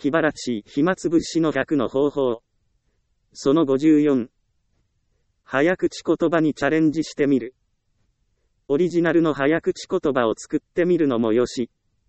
気晴らしい暇つぶしの100の方法。その54。早口言葉にチャレンジしてみる。オリジナルの早口言葉を作ってみるのもよし。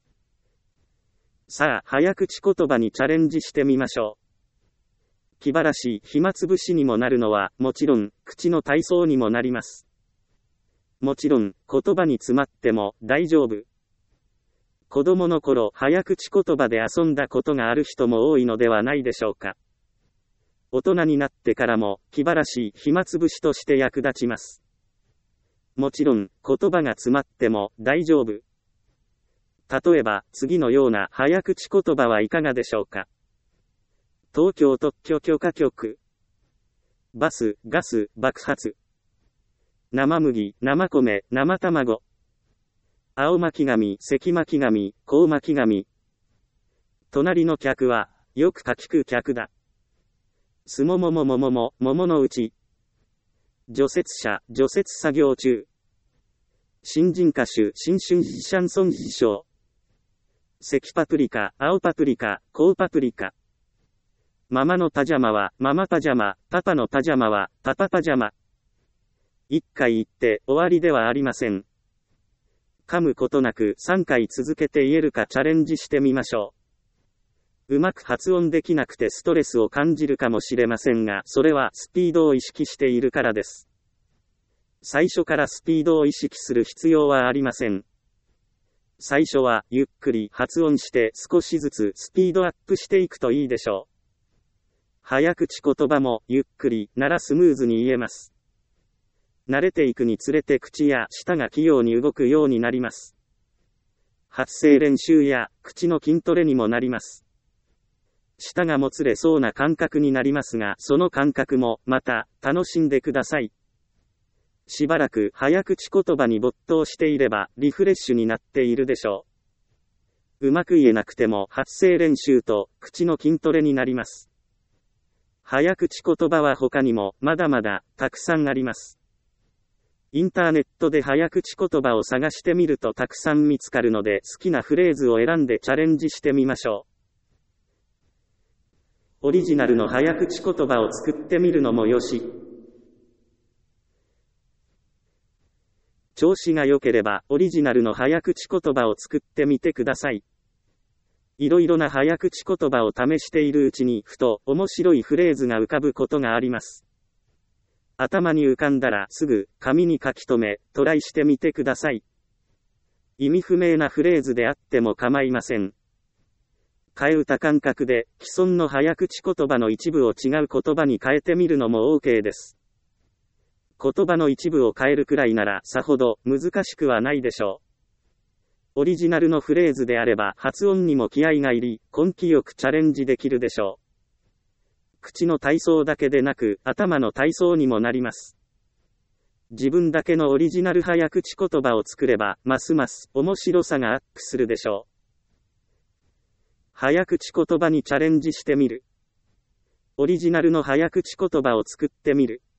さあ、早口言葉にチャレンジしてみましょう。気晴らしい暇つぶしにもなるのは、もちろん、口の体操にもなります。もちろん、言葉に詰まっても大丈夫。子供の頃、早口言葉で遊んだことがある人も多いのではないでしょうか。大人になってからも、気晴らしい暇つぶしとして役立ちます。もちろん、言葉が詰まっても大丈夫。例えば、次のような早口言葉はいかがでしょうか。東京特許許可局。バス、ガス、爆発。生麦、生米、生卵。青巻紙、赤巻紙、紅巻紙。隣の客は、よくかきく客だ。すもももももも、桃のうち。除雪車、除雪作業中。新人歌手、新春シャンソン師匠。赤パプリカ、青パプリカ、紅パプリカ。ママのパジャマは、ママパジャマ、パパのパジャマは、パパパジャマ。一回言って終わりではありません。噛むことなく3回続けて言えるかチャレンジしてみましょう。うまく発音できなくてストレスを感じるかもしれませんが、それはスピードを意識しているからです。最初からスピードを意識する必要はありません。最初はゆっくり発音して少しずつスピードアップしていくといいでしょう。早口言葉もゆっくりならスムーズに言えます。慣れていくにつれて口や舌が器用に動くようになります。発声練習や口の筋トレにもなります。舌がもつれそうな感覚になりますが、その感覚もまた楽しんでください。しばらく早口言葉に没頭していればリフレッシュになっているでしょう。うまく言えなくても発声練習と口の筋トレになります。早口言葉は他にもまだまだたくさんあります。インターネットで早口言葉を探してみるとたくさん見つかるので、好きなフレーズを選んでチャレンジしてみましょう。オリジナルの早口言葉を作ってみるのもよし。調子が良ければオリジナルの早口言葉を作ってみてください。いろいろな早口言葉を試しているうちにふと面白いフレーズが浮かぶことがあります。頭に浮かんだらすぐ紙に書き留め、トライしてみてください。意味不明なフレーズであっても構いません。替え歌感覚で既存の早口言葉の一部を違う言葉に変えてみるのも OK です。言葉の一部を変えるくらいならさほど難しくはないでしょう。オリジナルのフレーズであれば発音にも気合が入り、根気よくチャレンジできるでしょう。口の体操だけでなく、頭の体操にもなります。自分だけのオリジナル早口言葉を作れば、ますます面白さがアップするでしょう。早口言葉にチャレンジしてみる。オリジナルの早口言葉を作ってみる。